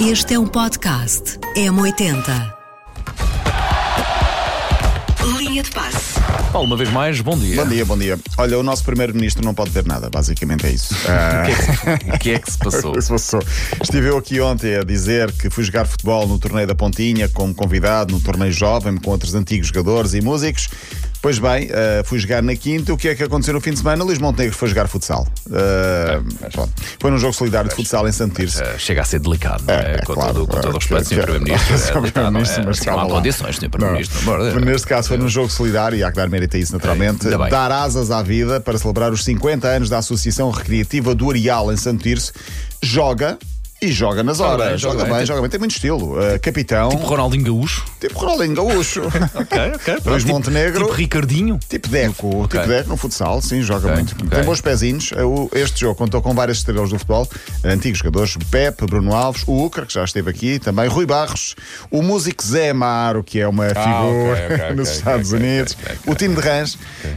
Este é um podcast M80. Linha de passe. Paulo, uma vez mais, bom dia. Bom dia, bom dia. Olha, o nosso primeiro-ministro não pode ver nada, basicamente é isso. O que é que se passou? Estive eu aqui ontem a dizer que fui jogar futebol no torneio da Pontinha como convidado, no torneio jovem, com outros antigos jogadores e músicos. Pois bem, fui jogar na quinta. O que é que aconteceu no fim de semana? Luís Montenegro foi jogar futsal. Foi num jogo solidário de futsal em Santo Tirso. Chega a ser delicado, não é? Com todo o respeito, Sr. Primeiro-Ministro. Não há condições, Sr. Primeiro-Ministro. Neste caso foi num jogo solidário e há que dar mérito a isso, naturalmente. Dar asas à vida para celebrar os 50 anos da Associação Recreativa do Areal em Santo Tirso. Joga nas horas. Joga bem, tem muito estilo. Capitão. Tipo Ronaldinho Gaúcho. Ok. Luís Montenegro. Tipo Ricardinho. Tipo Deco no futsal, sim, joga muito. Tem bons pezinhos. Este jogo contou com várias estrelas do futebol, antigos jogadores, Pepe, Bruno Alves, o Ucra, que já esteve aqui, também Rui Barros, o músico Zé Amaro, que é uma figura nos Estados Unidos, o time de Rãs,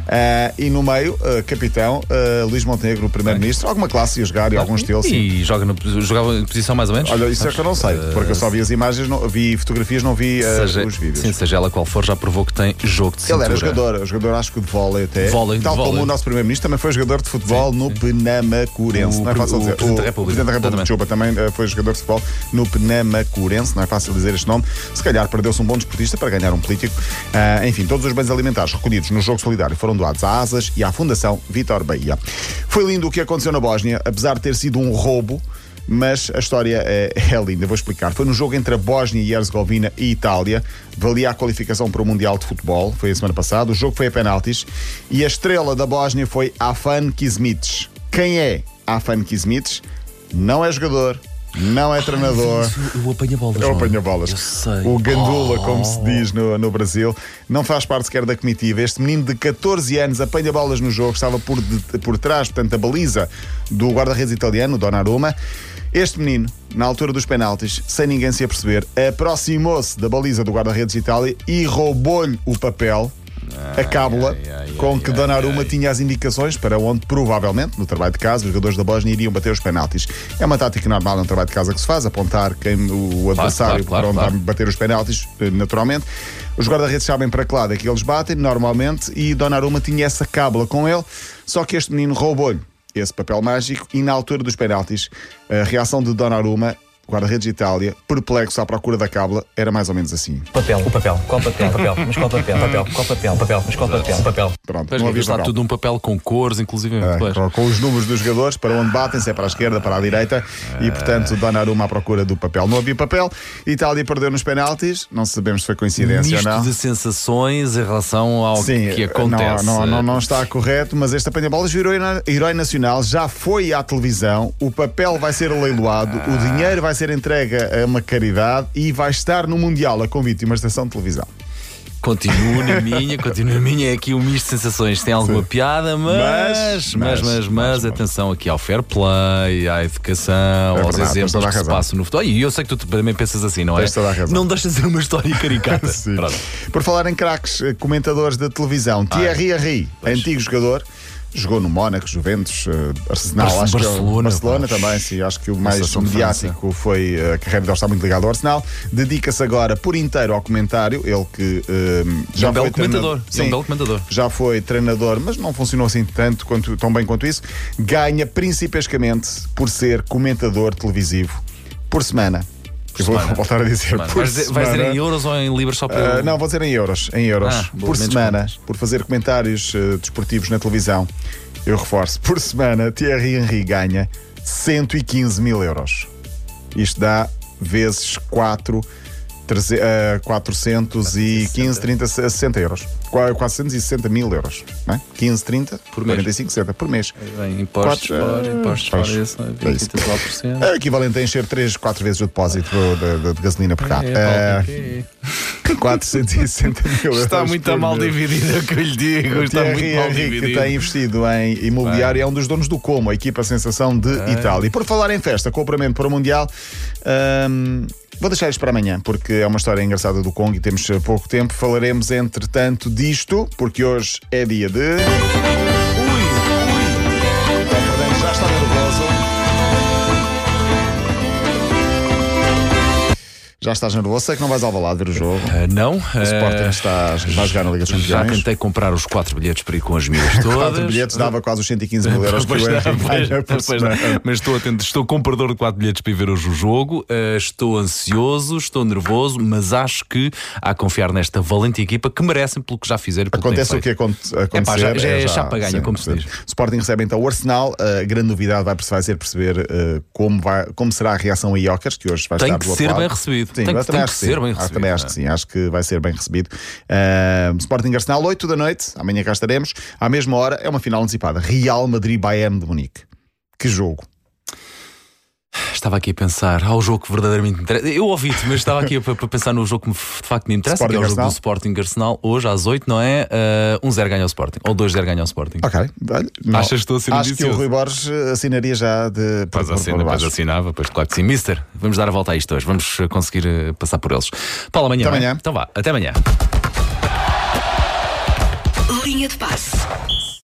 e no meio, capitão, Luís Montenegro, o primeiro-ministro, alguma classe a jogar e algum estilo, sim. E jogava em posição mais ou menos? Olha, isso é que eu não sei, porque eu só vi as imagens, vi fotografias, não vi os vídeos. Sim, seja ela qual for, já provou que tem jogo de cintura. Ele era jogador acho que de vôlei até. Tal como o nosso primeiro-ministro também foi jogador de futebol no Penamacurense. Não é fácil dizer. O Presidente da República de Chupa também foi jogador de futebol no Penamacurense. Não é fácil dizer este nome. Se calhar perdeu-se um bom desportista para ganhar um político. Enfim, todos os bens alimentares recolhidos no jogo solidário foram doados à ASAS e à Fundação Vítor Bahia. Foi lindo o que aconteceu na Bósnia, apesar de ter sido um roubo. Mas a história é linda, vou explicar. Foi no jogo entre a Bósnia e Herzegovina e Itália. Valia a qualificação para o Mundial de Futebol. Foi a semana passada. O jogo foi a penaltis. E a estrela da Bósnia foi Afan Kizmic. Quem é Afan Kizmic? Não é jogador, não é treinador. O apanha-bolas. É o apanha-bolas. Eu sei. O gandula, como se diz no Brasil. Não faz parte sequer da comitiva. Este menino de 14 anos apanha-bolas no jogo. Estava por trás, portanto, da baliza do guarda-redes italiano, Donnarumma. Este menino, na altura dos penaltis, sem ninguém se aperceber, aproximou-se da baliza do guarda-redes de Itália e roubou-lhe o papel, a cábula, com que Donnarumma tinha as indicações para onde, provavelmente, no trabalho de casa, os jogadores da Bósnia iriam bater os penaltis. É uma tática normal no trabalho de casa que se faz, apontar o adversário para onde vai bater os penaltis, naturalmente. Os guarda-redes sabem para que lado é que eles batem, normalmente, e Donnarumma tinha essa cábula com ele, só que este menino roubou-lhe esse papel mágico e na altura dos penaltis, a reação de Donnarumma, guarda-redes de Itália, perplexo à procura da cábula, era mais ou menos assim. Qual papel? Mas qual papel? Pronto, Pois não havia está papel. tudo num papel com cores, inclusive. Com os números dos jogadores, para onde batem, se é para a esquerda, para a direita, e portanto Donnarumma à procura do papel. Não havia papel, Itália perdeu nos penaltis, não sabemos se foi coincidência ou não. Misto de sensações em relação ao que acontece. Não está correto, mas este apanha-bolas virou herói nacional, já foi à televisão, o papel vai ser leiloado, o dinheiro vai ser entregue a uma caridade e vai estar no Mundial a convite de uma estação de televisão. Continuo na minha, é aqui um misto de sensações. Tem alguma piada, mas atenção aqui ao fair play, à educação, aos exemplos que se passam no futebol. E eu sei que tu também pensas assim, não é? Não deixa de ser uma história caricata. Por falar em craques, comentadores da televisão, Thierry Henry, antigo jogador, jogou no Mónaco, Juventus, Arsenal, Barcelona também, sim. Acho que o mais mediático foi a carreira dele, está muito ligado ao Arsenal. Dedica-se agora por inteiro ao comentário. Ele que já foi treinador. Um belo comentador. Já foi treinador, mas não funcionou assim tão bem quanto isso. Ganha principalmente por ser comentador televisivo por semana. Eu vou voltar a dizer por semana. Vai ser em euros ou em libras só para... Não, vou dizer em euros. Por semana, por fazer comentários desportivos na televisão. Eu reforço, por semana Thierry Henry ganha 115 mil euros. Isto dá vezes 4, 415, 30, 60 euros. 460 mil euros, não é? 15, 30, por mês. 45, 60 por mês. Impostos fora isso, 20 e tal %. É o equivalente a encher 3, 4 vezes o depósito de gasolina por cá. 460 mil euros. Está muito mal dividido, é o que eu lhe digo. Está muito mal dividido. Que tem investido em imobiliário, é um dos donos do Como, a equipa sensação de Itália. E por falar em festa, compramento para o Mundial, vou deixar isto para amanhã, porque é uma história engraçada do Congo e temos pouco tempo. Falaremos, entretanto, disto, porque hoje é dia de... Já está nervoso. Já estás nervoso? Sei que não vais ao Alvalade ver o jogo. Não. O Sporting vai jogar na Liga dos Campeões. Já tentei comprar os 4 bilhetes para ir com as minhas todas. 4 bilhetes dava quase os 115 mil euros que o Henrique ganha por semana. Mas estou atento, estou comprador de 4 bilhetes para ir ver hoje o jogo. Estou ansioso, estou nervoso, mas acho que há a confiar nesta valente equipa que merecem pelo que já fizeram. Acontece o que acontecer. Já é chapa ganha, como se diz. O Sporting recebe então o Arsenal. A grande novidade vai ser perceber como será a reação a Iócaras, que hoje vai estar do outro lado. Tem que ser bem recebido. Sim, tem que ser bem recebido. Também acho que sim, acho que vai ser bem recebido. Sporting Arsenal, 8 da noite. Amanhã cá estaremos. À mesma hora é uma final antecipada. Real Madrid-Bayern de Munique. Que jogo! Estava aqui a pensar ao jogo que verdadeiramente me interessa. Eu ouvi-te, mas estava aqui a pensar no jogo que de facto me interessa, que é o jogo do Sporting Arsenal, hoje às 8, não é? 1-0 ganha o Sporting, ou 2-0 ganha o Sporting. Ok. Achas que estou a ser Acho que o Rui Borges assinaria já de. Pois assinava, pois claro que sim. Mister, vamos dar a volta a isto hoje, vamos conseguir passar por eles. Paulo, amanhã. Até amanhã. Então vá, até amanhã. Linha de passe.